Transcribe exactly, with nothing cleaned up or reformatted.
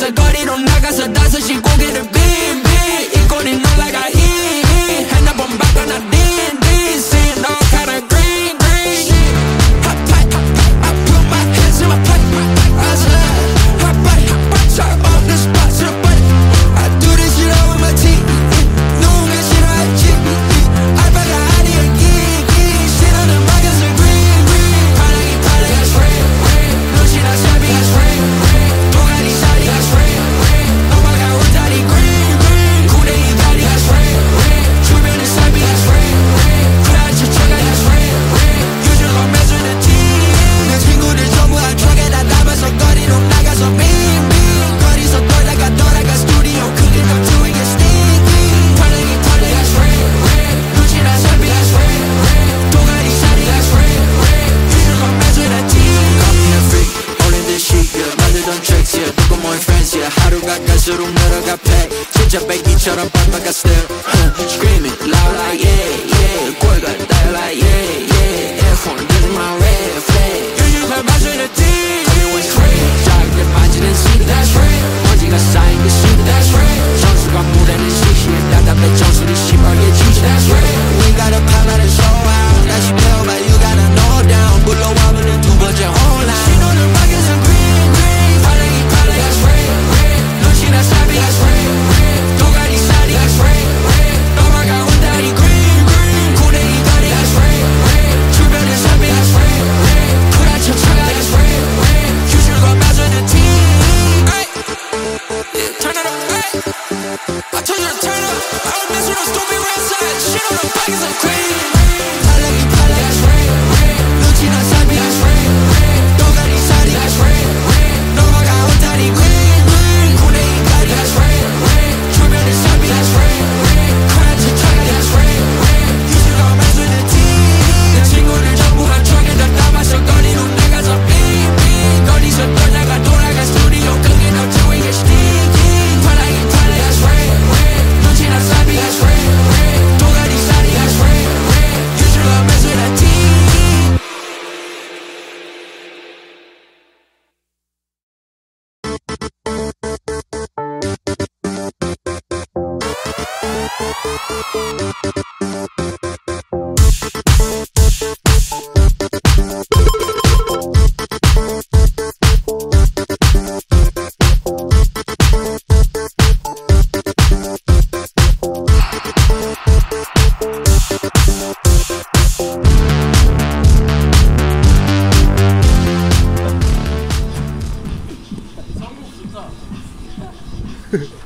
닮아서 거리로 나가서 다섯시 고개를 빈빈 이 꼴이 놀라가 흰 핸드폰 바꿔놔 딘딘 Seeing all kind of green green Hot pipe, I put my hands in my pipe I said, hot pipe, turn on the spot to the bite I do this shit all with my teeth 누군가 싫어했지 알바가 아니야 기기 싫어하는 막연한 green green 파랑이 파랑이 straight 눈치나 샤비가 straight 도가니 샤리가 straight 넘어가 울다리 green green 구레이 다리가 straight 주변에 샤비가 straight 크라치 쳐가니 straight 요즘 매주는 team 내 친구들 전부 한 트럭에다 담아서 거리로 나가서 빙빙 거리서 돌다가 돌아가 스튜디오 크게 더 주위에 stinky 파랑이 파랑이 straight 눈치나 샤비가 straight 도가니 샤리가 straight 요즘 매 주는 team Call me a freak, only this shit yeah. 만들던 tricks yeah. 누구 more friends yeah. 하루가 갈수록 늘어가 pack 진짜 배기처럼 빡빡한 step huh. Screaming loud like yeah yeah 꼴과 달 like yeah yeah F1 this is my red flag 요즘 매 주는 team Everyone's crazy 작게 만지는 seat that's right 먼지가 쌓인 그 seat that's right 전수가 무대는 시시해 답답해 정수리 시뻘게 지지 that's right We gotta pop out and show out 다시 배워봐 you gotta know down 불러와보는 두 번째 홀라 신호는 막연한 green green 파랑이 파랑이 straight 눈치나 샤비가 straight 도가니 샤리가 straight 넘어가 온다리 green green 구레이 다리가 straight 주변에 샤비가 straight 크라쳐 차가가 straight 휴식과 맞추는 team Yeah, turn it up, hey. I told you to turn up I don't mess with no stupid red side Shit on the pockets of green 파랑이 파랑이 straight 눈치나 샤비가 straight 도가니 샤리가 straight 넘어가 온다리 green green 구레이 다리가 straight 주변에 샤비가 straight 크라치 차가가 straight 휴식과 맞추는 team 내 친구들 전부 한 트럭에다 담아서 거리로 나가서 빙빙 거리서 돌다가 돌아가 스튜디오 크게 더 주위에 stinky 파랑이 파랑이 straight 눈치나 샤비가 straight 도가니 샤리가 straight 휴식과 맞추는 team 그